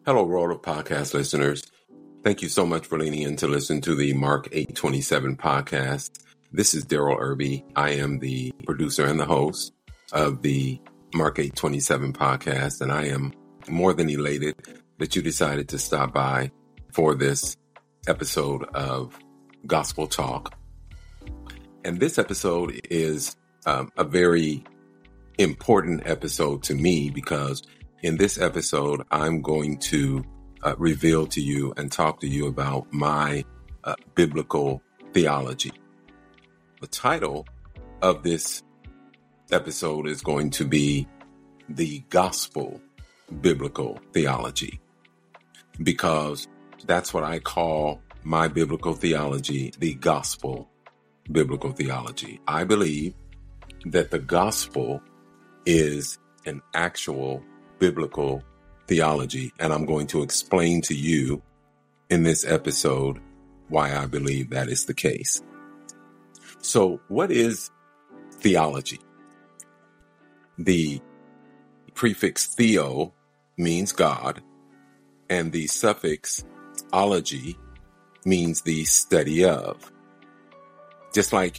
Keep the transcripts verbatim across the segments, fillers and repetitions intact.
Hello, world of podcast listeners. Thank you so much for leaning in to listen to the Mark eight twenty-seven podcast. This is Daryl Irby. I am the producer and the host of the Mark eight twenty-seven podcast, and I am more than elated that you decided to stop by for this episode of Gospel Talk. And this episode is um, a very important episode to me because in this episode, I'm going to uh, reveal to you and talk to you about my uh, biblical theology. The title of this episode is going to be The Gospel Biblical Theology, because that's what I call my biblical theology, the gospel biblical theology. I believe that the gospel is an actual biblical theology, and I'm going to explain to you in this episode why I believe that is the case. So, what is theology? The prefix theo means God, and the suffix ology means the study of. Just like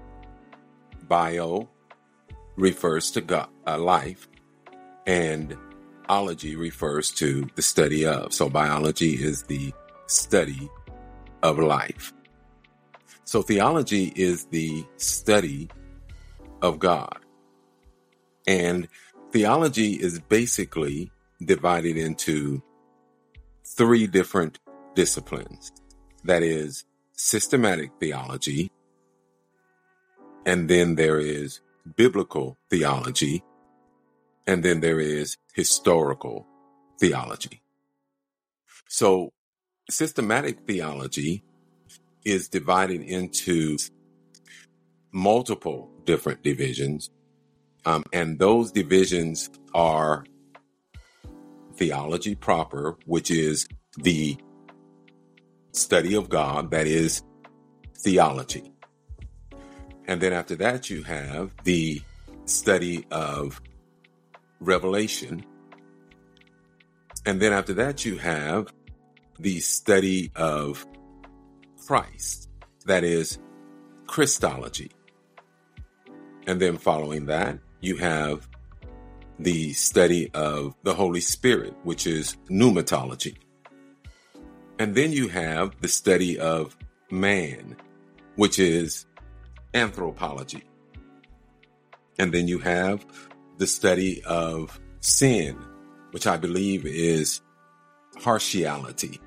bio refers to God, uh, life, and ology refers to the study of. So biology is the study of life. So theology is the study of God. And theology is basically divided into three different disciplines. That is systematic theology, and then there is biblical theology, and then there is historical theology. So systematic theology is divided into multiple different divisions. Um, and those divisions are theology proper, which is the study of God, that is theology. And then after that, you have the study of revelation. And then after that, you have the study of Christ, that is Christology. And then following that, you have the study of the Holy Spirit, which is pneumatology. And then you have the study of man, which is anthropology. And then you have the study of sin, which I believe is harshiality.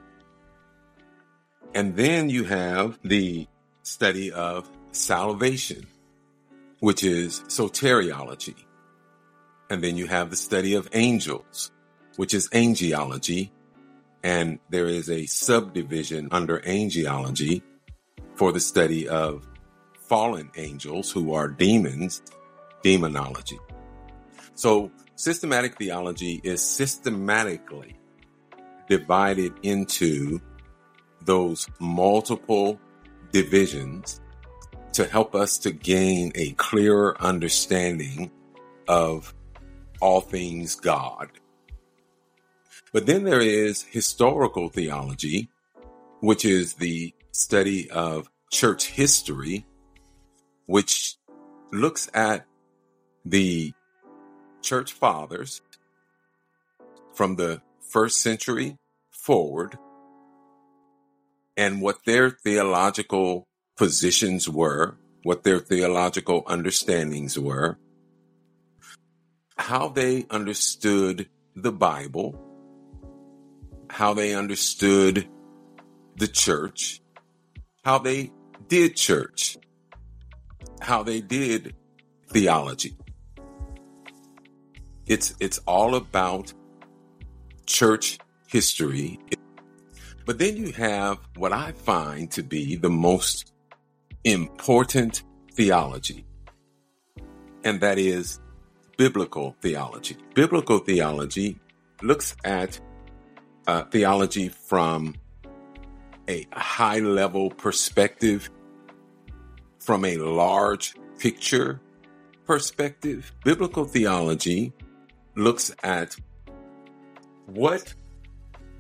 And then you have the study of salvation, which is soteriology. And then you have the study of angels, which is angelology. And there is a subdivision under angelology for the study of fallen angels, who are demons, demonology. So systematic theology is systematically divided into those multiple divisions to help us to gain a clearer understanding of all things God. But then there is historical theology, which is the study of church history, which looks at the church fathers from the first century forward and what their theological positions were, what their theological understandings were, how they understood the Bible, how they understood the church, how they did church, how they did theology. It's it's all about church history. But then you have what I find to be the most important theology, and that is biblical theology. Biblical theology looks at uh, theology from a high-level perspective, from a large picture perspective. Biblical theology looks at what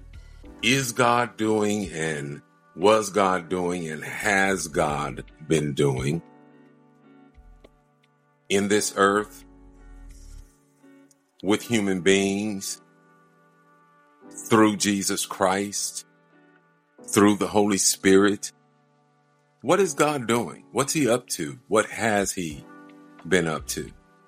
is God doing and was God doing and has God been doing in this earth with human beings through Jesus Christ, through the Holy Spirit. What is God doing? What's he up to? What has he been up to?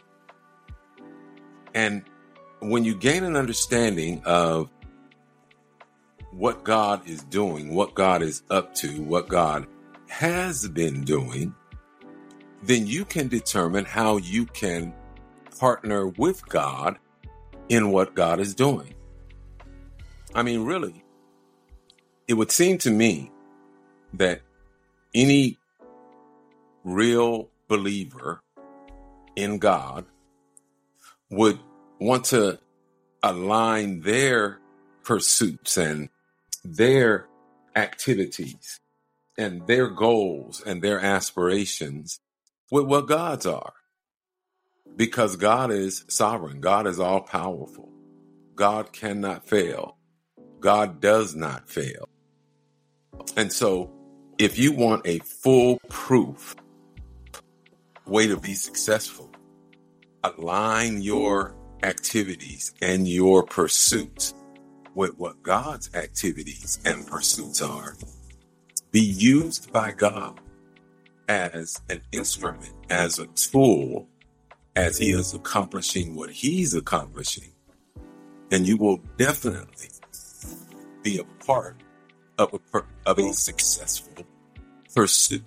And when you gain an understanding of what God is doing, what God is up to, what God has been doing, then you can determine how you can partner with God in what God is doing. I mean, really, it would seem to me that any real believer in God would want to align their pursuits and their activities and their goals and their aspirations with what God's are. Because God is sovereign. God is all powerful. God cannot fail. God does not fail. And so if you want a foolproof way to be successful, align your activities and your pursuits with what God's activities and pursuits are. Be used by God as an instrument, as a tool, as he is accomplishing what he's accomplishing. And you will definitely be a part of a, per- of a successful pursuit.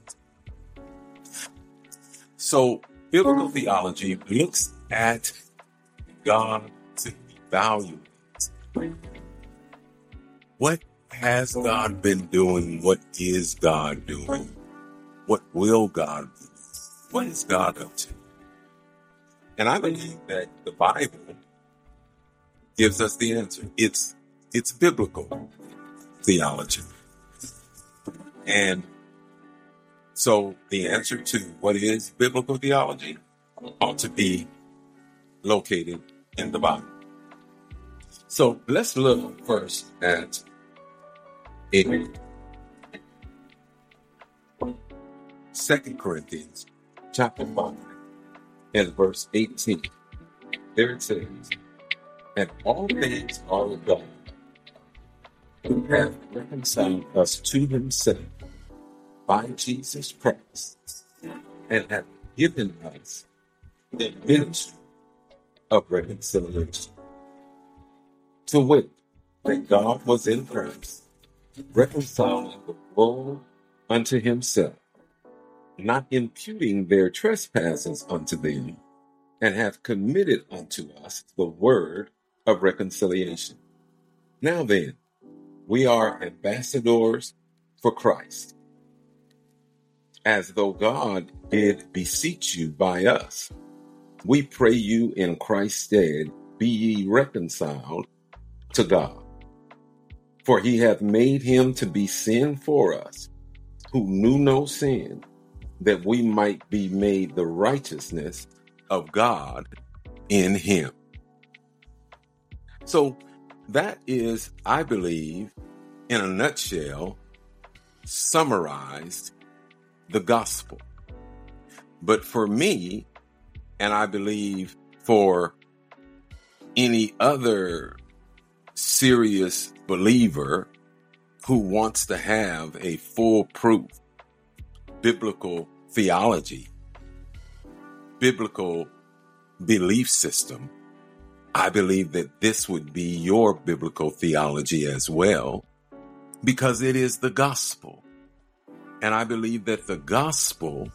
So biblical theology looks at God to evaluate what has God been doing? What is God doing? What will God do? What is God up to? And I believe that the Bible gives us the answer. It's it's biblical theology. And so the answer to what is biblical theology ought to be located in the Bible. So let's look first at in Second Corinthians chapter five and verse eighteen. There it says, and all things are of God, who hath reconciled us to himself by Jesus Christ, and hath given us the ministry of reconciliation. To wit, that God was in Christ, reconciling the world unto himself, not imputing their trespasses unto them, and hath committed unto us the word of reconciliation. Now then, we are ambassadors for Christ, as though God did beseech you by us. We pray you in Christ's stead, be ye reconciled to God. For he hath made him to be sin for us, who knew no sin, that we might be made the righteousness of God in him. So that is, I believe, in a nutshell, summarized the gospel. But for me, and I believe for any other serious believer who wants to have a foolproof biblical theology, biblical belief system, I believe that this would be your biblical theology as well, because it is the gospel. And I believe that the gospel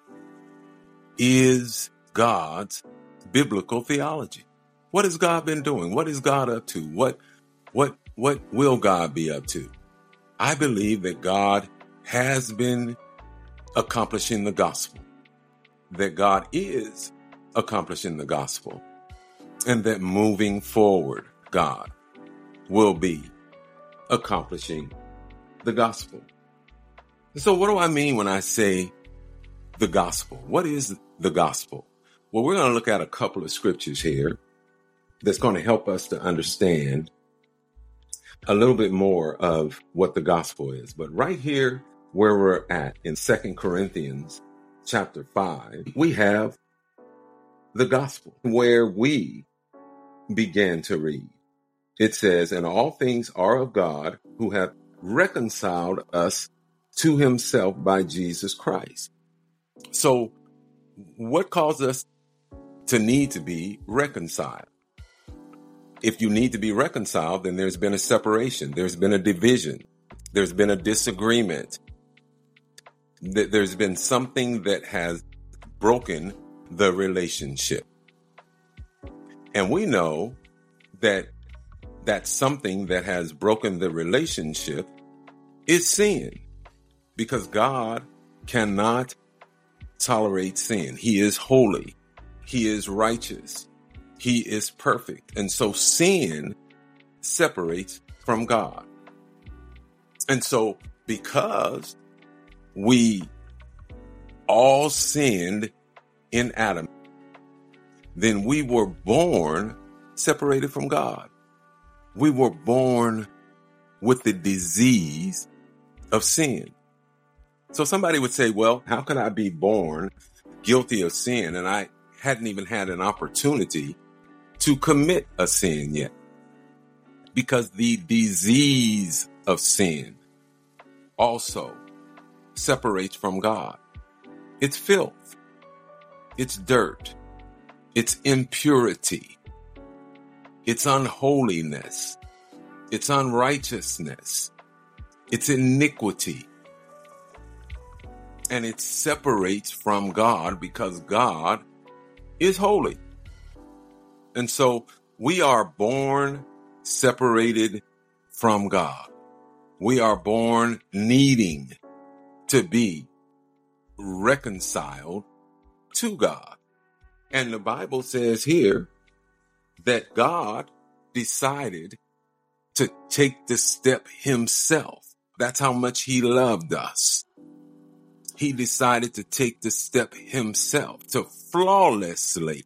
is God's biblical theology. What has God been doing? What is God up to? What, what, what will God be up to? I believe that God has been accomplishing the gospel, that God is accomplishing the gospel, and that moving forward, God will be accomplishing the gospel. So what do I mean when I say the gospel? What is the gospel? Well, we're going to look at a couple of scriptures here that's going to help us to understand a little bit more of what the gospel is. But right here where we're at in Second Corinthians chapter five, we have the gospel where we began to read. It says, and all things are of God, who hath reconciled us to himself by Jesus Christ. So what caused us to need to be reconciled? If you need to be reconciled, then there's been a separation. There's been a division. There's been a disagreement. There's been something that has broken the relationship. And we know that that something that has broken the relationship is sin, because God cannot tolerate sin. He is holy. He is righteous. He is perfect. And so sin separates from God. And so because we all sinned in Adam, then we were born separated from God. We were born with the disease of sin. So somebody would say, well, how could I be born guilty of sin and I hadn't even had an opportunity to commit a sin yet? Because the disease of sin also separates from God. It's filth. It's dirt. It's impurity. It's unholiness. It's unrighteousness. It's iniquity. And it separates from God because God is holy. And so we are born separated from God. We are born needing to be reconciled to God. And the Bible says here that God decided to take the step himself. That's how much he loved us. He decided to take the step himself to flawlessly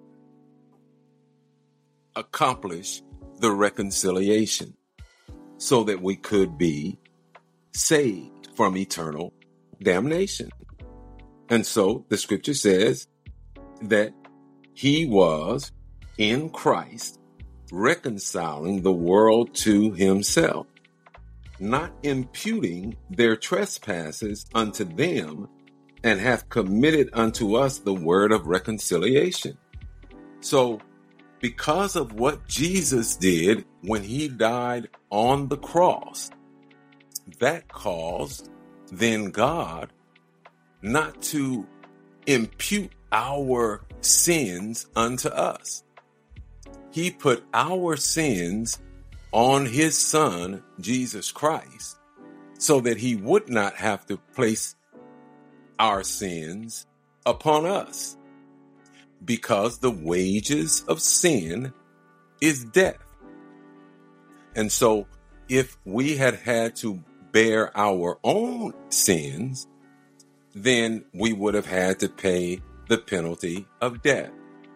accomplish the reconciliation so that we could be saved from eternal damnation. And so the scripture says that he was in Christ reconciling the world to himself, not imputing their trespasses unto them, and hath committed unto us the word of reconciliation. So because of what Jesus did when he died on the cross, that caused then God not to impute our sins unto us. He put our sins on his son, Jesus Christ, so that he would not have to place our sins upon us, because the wages of sin is death. And so if we had had to bear our own sins, then we would have had to pay the penalty of death.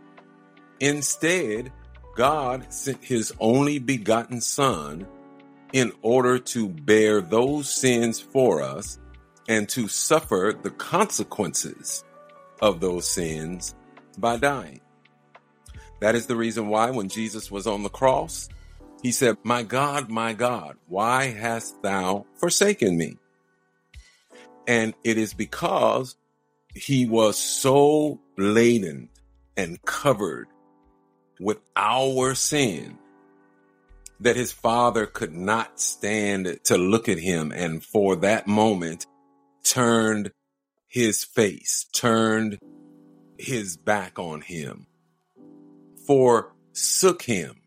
Instead, God sent his only begotten son in order to bear those sins for us and to suffer the consequences of those sins by dying. That is the reason why when Jesus was on the cross, he said, "My God, my God, why hast thou forsaken me?" And it is because he was so laden and covered with our sin that his father could not stand to look at him, and for that moment turned his face, turned his back on him, forsook him.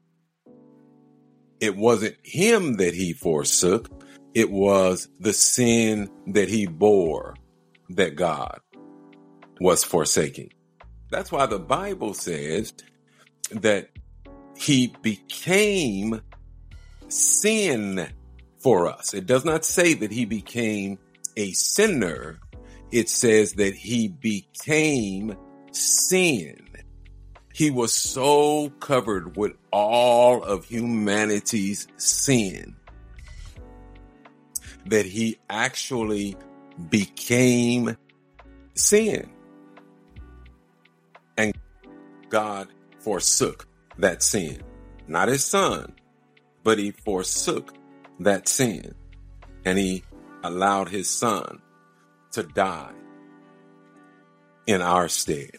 It wasn't him that he forsook. It was the sin that he bore that God was forsaking. That's why the Bible says that he became sin for us. It does not say that he became a sinner. It says that he became sin. He was so covered with all of humanity's sin that he actually became sin. And God forsook that sin. Not his son, but he forsook that sin. And he allowed his son to die in our stead.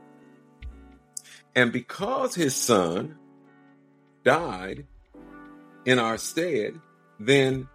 And because his son died in our stead, then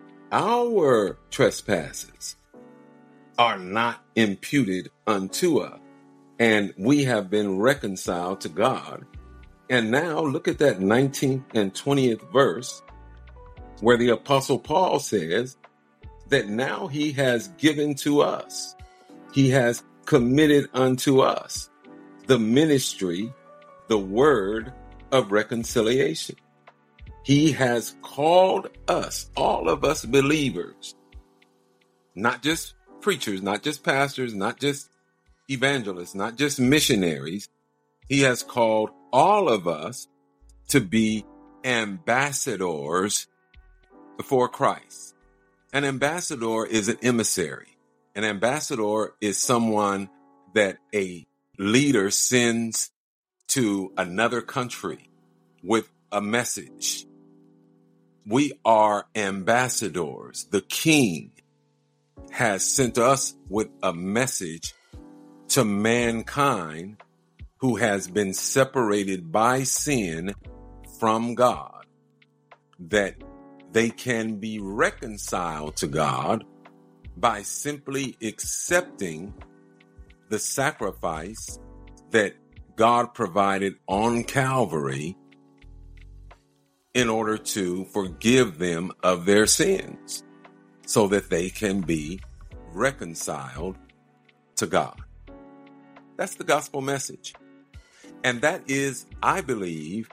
our trespasses are not imputed unto us. And we have been reconciled to God. And now look at that nineteenth and twentieth verse where the Apostle Paul says that now he has given to us, he has committed unto us the ministry, the word of reconciliation. He has called us, all of us believers, not just preachers, not just pastors, not just evangelists, not just missionaries. He has called all of us to be ambassadors for Christ. An ambassador is an emissary. An ambassador is someone that a leader sends to another country with a message. We are ambassadors. The King has sent us with a message to mankind who has been separated by sin from God, that they can be reconciled to God by simply accepting the sacrifice that God provided on Calvary in order to forgive them of their sins so that they can be reconciled to God. That's the gospel message. And that is, I believe,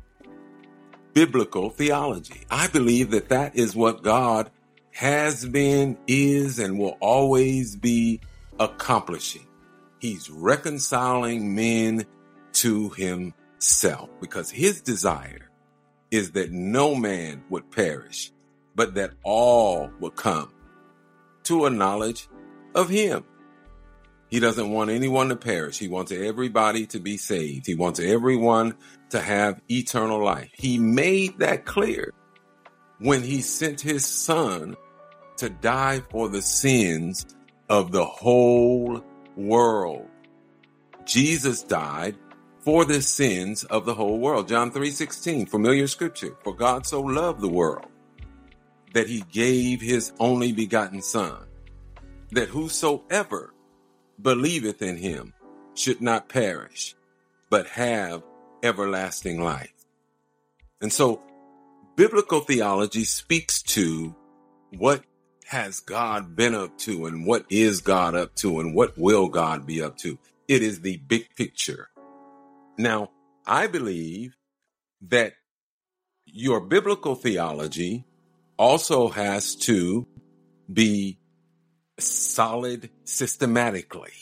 biblical theology. I believe that that is what God has been, is, and will always be accomplishing. He's reconciling men to himself because his desire is that no man would perish, but that all would come to a knowledge of him. He doesn't want anyone to perish. He wants everybody to be saved. He wants everyone to have eternal life. He made that clear when he sent his son to die for the sins of the whole world. Jesus died for the sins of the whole world. John three sixteen, familiar scripture. For God so loved the world that he gave his only begotten son, that whosoever believeth in him should not perish, but have everlasting life. And so biblical theology speaks to what has God been up to and what is God up to and what will God be up to. It is the big picture. Now, I believe that your biblical theology also has to be solid systematically.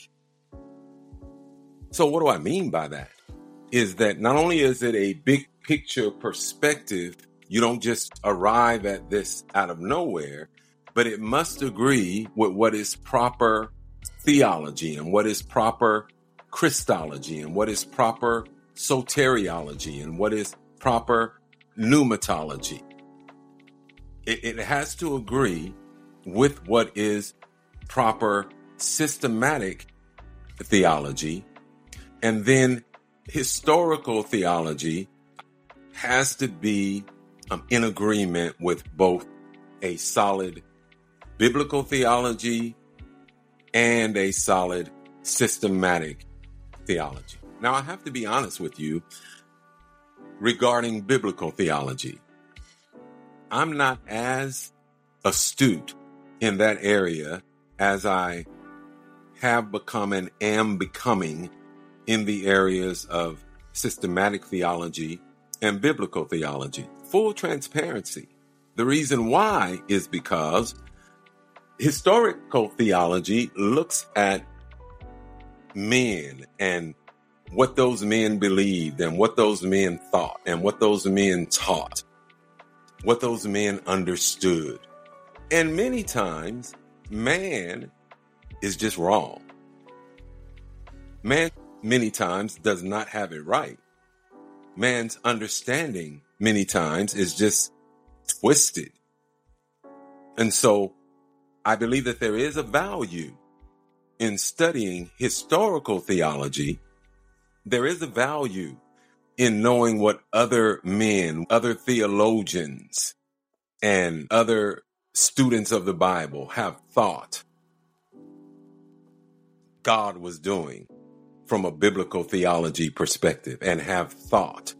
So what do I mean by that? Is that not only is it a big picture perspective, you don't just arrive at this out of nowhere, but it must agree with what is proper theology and what is proper Christology and what is proper soteriology and what is proper pneumatology. It, it has to agree with what is proper systematic theology, and then historical theology has to be um, in agreement with both a solid biblical theology and a solid systematic theology. Now, I have to be honest with you regarding biblical theology. I'm not as astute in that area as I have become and am becoming in the areas of systematic theology and biblical theology. Full transparency. The reason why is because historical theology looks at men and what those men believed and what those men thought and what those men taught, what those men understood. And many times, man is just wrong. Man, many times, does not have it right. Man's understanding, many times, is just twisted. And so, I believe that there is a value in studying historical theology. There is a value in knowing what other men, other theologians, and other students of the Bible have thought God was doing from a biblical theology perspective, and have thought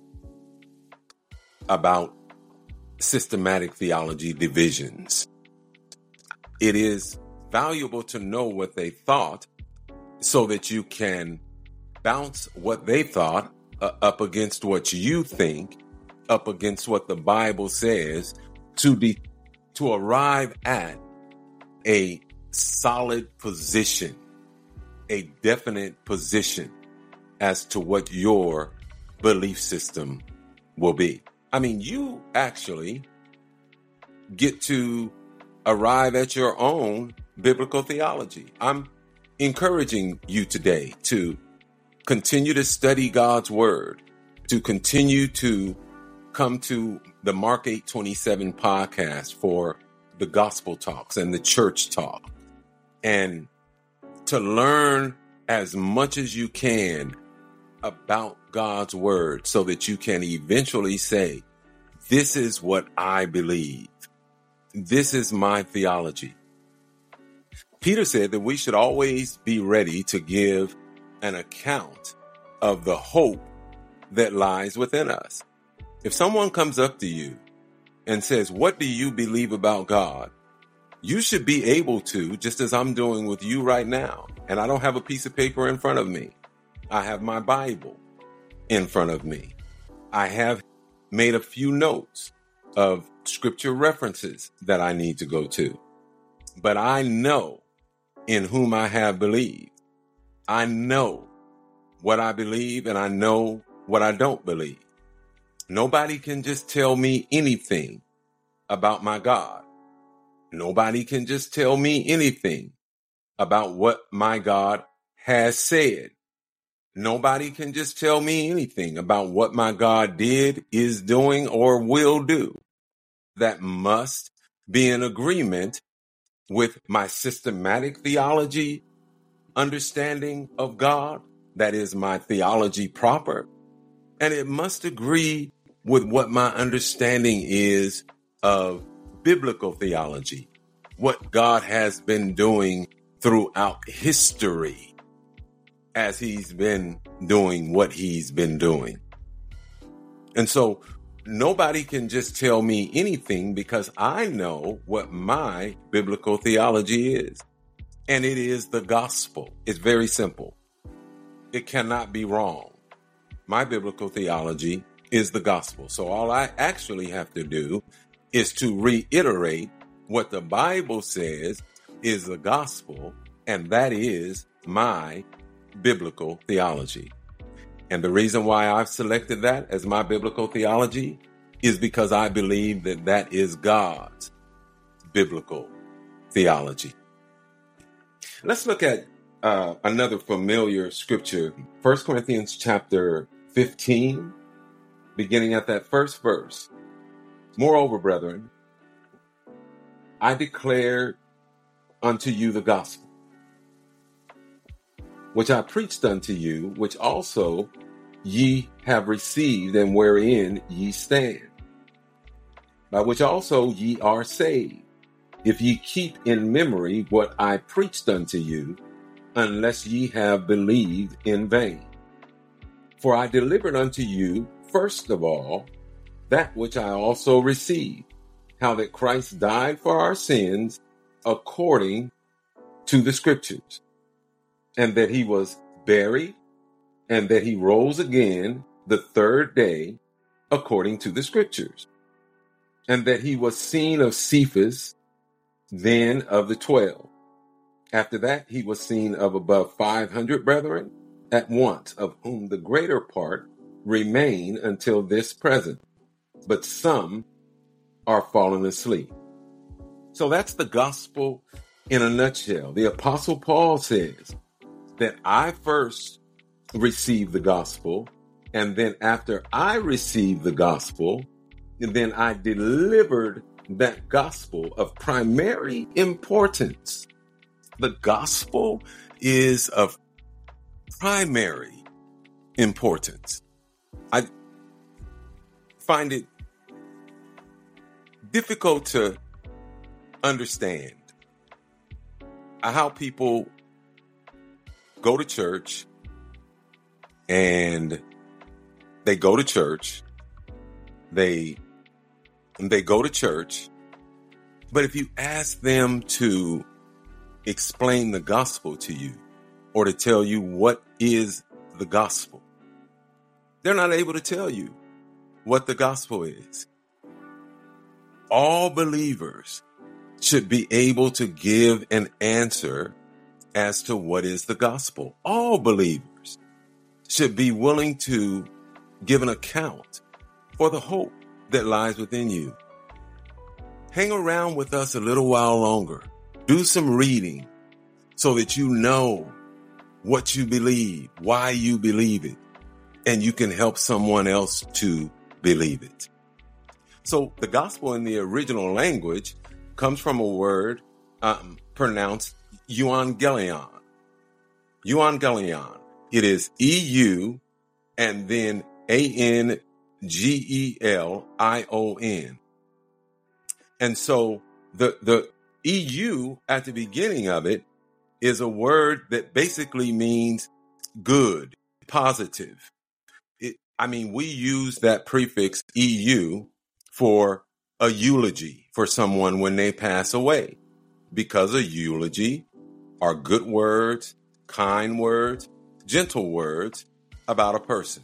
about systematic theology divisions. It is valuable to know what they thought so that you can bounce what they thought uh, up against what you think, up against what the Bible says, to be to arrive at a solid position, a definite position as to what your belief system will be. I mean, you actually get to arrive at your own biblical theology. I'm encouraging you today to continue to study God's word, to continue to come to the Mark eight twenty-seven podcast for the gospel talks and the church talk, and to learn as much as you can about God's word so that you can eventually say, this is what I believe. This is my theology. Peter said that we should always be ready to give an account of the hope that lies within us. If someone comes up to you and says, what do you believe about God? You should be able to, just as I'm doing with you right now. And I don't have a piece of paper in front of me. I have my Bible in front of me. I have made a few notes of scripture references that I need to go to. But I know in whom I have believed. I know what I believe, and I know what I don't believe. Nobody can just tell me anything about my God. Nobody can just tell me anything about what my God has said. Nobody can just tell me anything about what my God did, is doing, or will do. That must be in agreement with my systematic theology understanding of God. That is my theology proper. And it must agree with what my understanding is of biblical theology, what God has been doing throughout history as he's been doing what he's been doing. And so nobody can just tell me anything, because I know what my biblical theology is. And it is the gospel. It's very simple. It cannot be wrong. My biblical theology is the gospel. So all I actually have to do is to reiterate what the Bible says is the gospel, and that is my biblical theology. And the reason why I've selected that as my biblical theology is because I believe that that is God's biblical theology. Let's look at uh, another familiar scripture, First Corinthians chapter fifteen, beginning at that first verse. Moreover, brethren, I declare unto you the gospel, which I preached unto you, which also ye have received, and wherein ye stand, by which also ye are saved, if ye keep in memory what I preached unto you, unless ye have believed in vain. For I delivered unto you, first of all, that which I also received, how that Christ died for our sins according to the scriptures, and that he was buried, and that he rose again the third day according to the scriptures, and that he was seen of Cephas, then of the twelve. After that, he was seen of above five hundred brethren at once, of whom the greater part remain until this present, but some are fallen asleep. So that's the gospel in a nutshell. The Apostle Paul says that I first received the gospel, and then after I received the gospel, and then I delivered that gospel of primary importance. The gospel is of primary importance. I find it difficult to understand how people go to church and they go to church, they they go to church, but if you ask them to explain the gospel to you or to tell you what is the gospel, they're not able to tell you what the gospel is. All believers should be able to give an answer as to what is the gospel. All believers should be willing to give an account for the hope that lies within you. Hang around with us a little while longer. Do some reading so that you know what you believe, why you believe it, and you can help someone else to believe it. So the gospel in the original language comes from a word um, pronounced euangelion. Euangelion. It is E U and then A N G E L I O N. And so the, the E U at the beginning of it is a word that basically means good, positive. It, I mean, we use that prefix E U for a eulogy for someone when they pass away, because a eulogy are good words, kind words, gentle words about a person.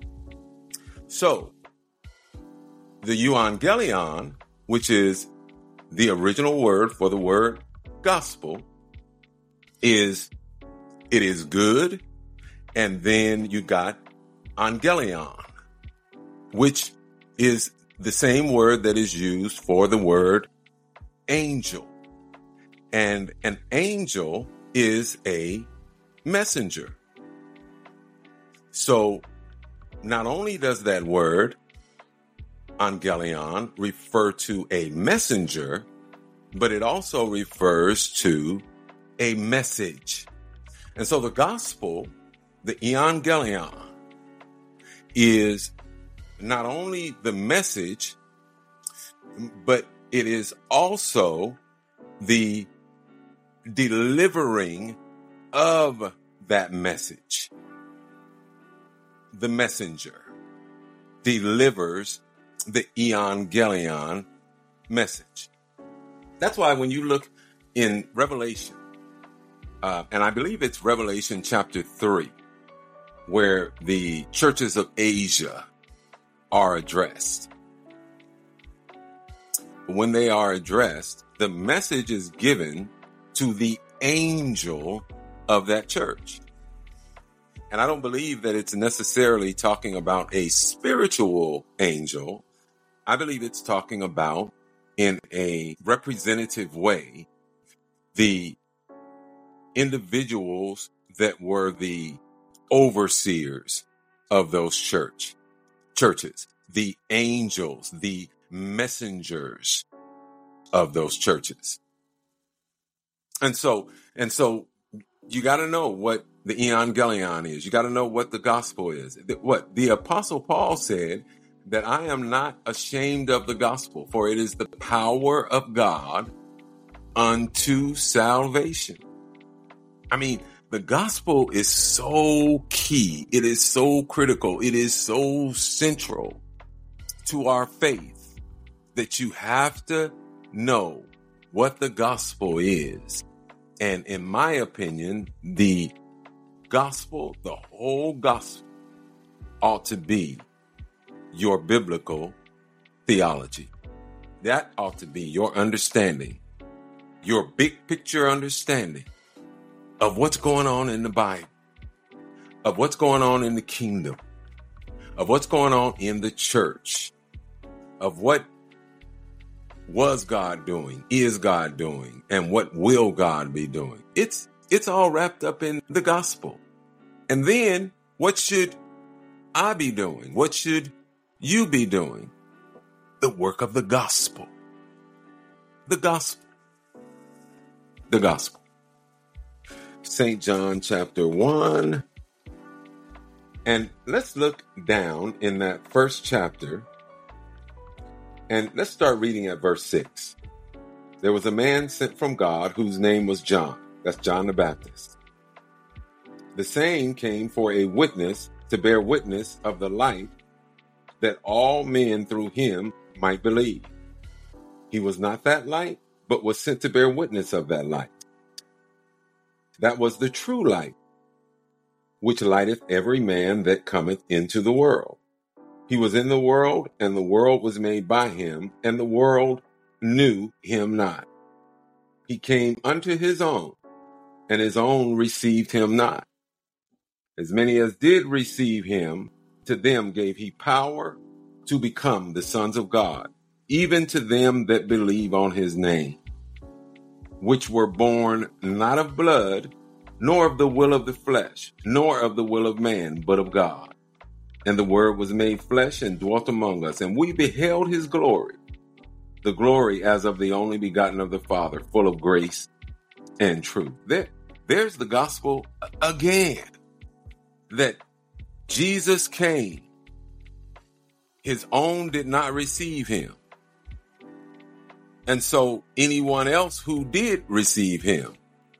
So the euangelion, which is the original word for the word gospel, is it is good, and then you got angelion, which is the same word that is used for the word angel. And an angel is a messenger. So not only does that word angelion refer to a messenger, but it also refers to a message. And so the gospel, the euangelion, is not only the message, but it is also the delivering of that message. The messenger delivers the euangelion message. That's why when you look in Revelation, uh, and I believe it's Revelation chapter three, where the churches of Asia are addressed. When they are addressed, the message is given to the angel of that church. And I don't believe that it's necessarily talking about a spiritual angel. I believe it's talking about, in a representative way, the individuals that were the overseers of those church churches, the angels, the messengers of those churches. And so, and so you got to know what the euangelion is. You got to know what the gospel is. What the Apostle Paul said, that I am not ashamed of the gospel, for it is the power of God unto salvation. I mean, the gospel is so key. It is so critical. It is so central to our faith that you have to know what the gospel is. And in my opinion, the gospel, the whole gospel, ought to be your biblical theology. That ought to be your understanding, your big picture understanding of what's going on in the Bible, of what's going on in the kingdom, of what's going on in the church, of what was God doing, is God doing, and what will God be doing? It's it's all wrapped up in the gospel. And then what should I be doing? What should you be doing? The work of the gospel. The gospel. The gospel. Saint John chapter one. And let's look down in that first chapter. And let's start reading at verse six. There was a man sent from God whose name was John. That's John the Baptist. The same came for a witness to bear witness of the light, that all men through him might believe. He was not that light, but was sent to bear witness of that light. That was the true light, which lighteth every man that cometh into the world. He was in the world, and the world was made by him, and the world knew him not. He came unto his own, and his own received him not. As many as did receive him, to them gave he power to become the sons of God, even to them that believe on his name, which were born not of blood, nor of the will of the flesh, nor of the will of man, but of God. And the Word was made flesh and dwelt among us, and we beheld his glory, the glory as of the only begotten of the Father, full of grace and truth. There, there's the gospel again, that Jesus came. His own did not receive him. And so anyone else who did receive him,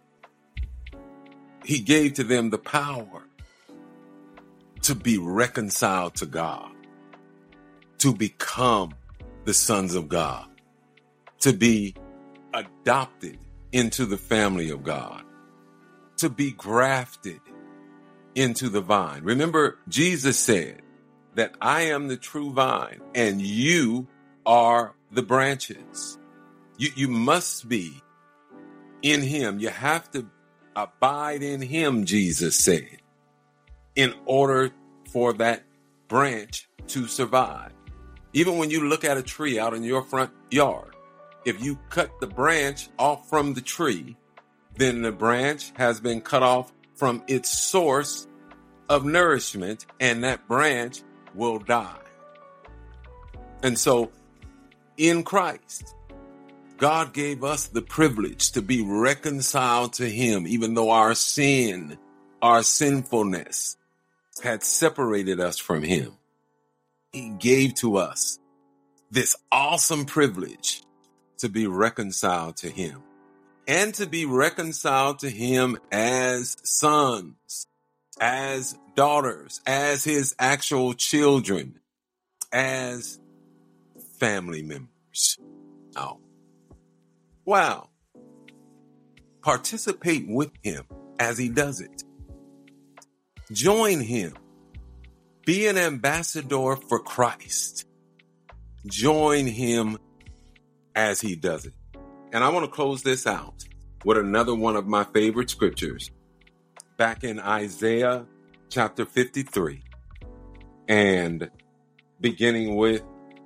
he gave to them the power to be reconciled to God, to become the sons of God, to be adopted into the family of God, to be grafted into the vine. Remember, Jesus said that I am the true vine and you are the branches. You, you must be in him. You have to abide in him, Jesus said, in order for that branch to survive. Even when you look at a tree out in your front yard, if you cut the branch off from the tree, then the branch has been cut off from its source of nourishment, and that branch will die. And so in Christ, God gave us the privilege to be reconciled to him, even though our sin, our sinfulness had separated us from him. He gave to us this awesome privilege to be reconciled to him, and to be reconciled to him as sons, as daughters, as his actual children, as family members. Oh, wow. Participate with him as he does it. Join him. Be an ambassador for Christ. Join him as he does it. And I want to close this out with another one of my favorite scriptures, back in Isaiah chapter fifty-three, and beginning with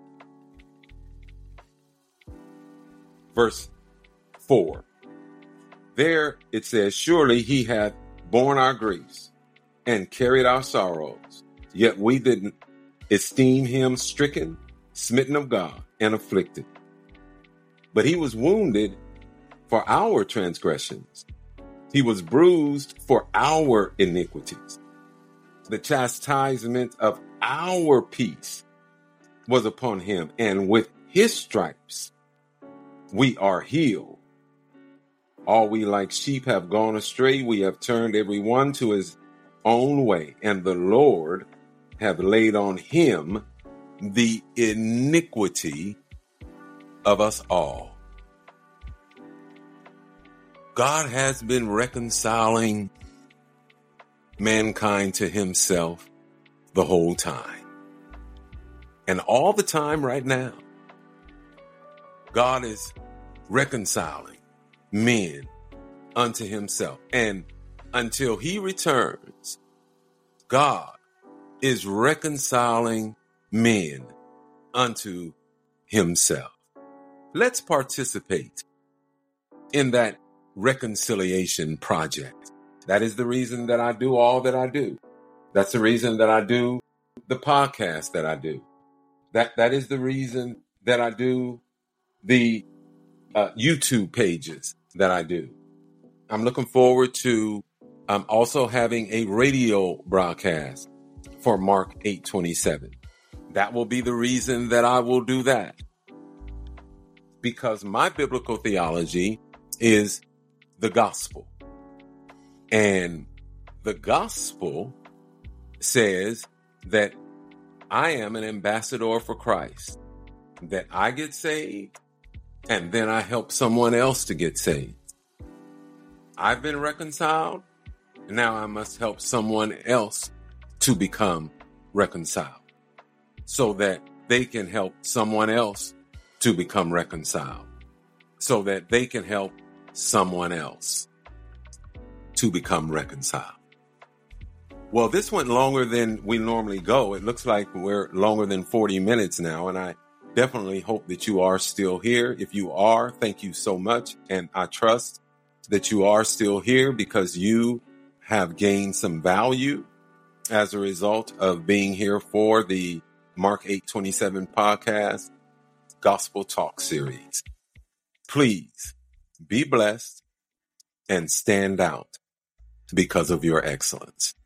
verse four. There it says, surely he hath borne our griefs and carried our sorrows, yet we didn't esteem him stricken, smitten of God, and afflicted. But he was wounded for our transgressions. He was bruised for our iniquities. The chastisement of our peace was upon him, and with his stripes we are healed. All we like sheep have gone astray. We have turned every one to his own way, and the Lord have laid on him the iniquity of us all. God has been reconciling mankind to himself the whole time. And all the time right now, God is reconciling men unto himself. And until he returns, God is reconciling men unto himself. let's participate in that reconciliation project. That is the reason that I do all that I do. That's the reason that I do the podcast that I do. That that is the reason that I do the uh, YouTube pages that I do. I'm looking forward to um, also having a radio broadcast for Mark eight twenty-seven. That will be the reason that I will do that. Because my biblical theology is the gospel. And the gospel says that I am an ambassador for Christ, that I get saved and then I help someone else to get saved. I've been reconciled. Now I must help someone else to become reconciled so that they can help someone else to become reconciled, so that they can help someone else to become reconciled. Well, this went longer than we normally go. It looks like we're longer than forty minutes now, and I definitely hope that you are still here. If you are, thank you so much. And I trust that you are still here because you have gained some value as a result of being here for the Mark eight twenty-seven podcast Gospel Talk series. Please be blessed and stand out because of your excellence.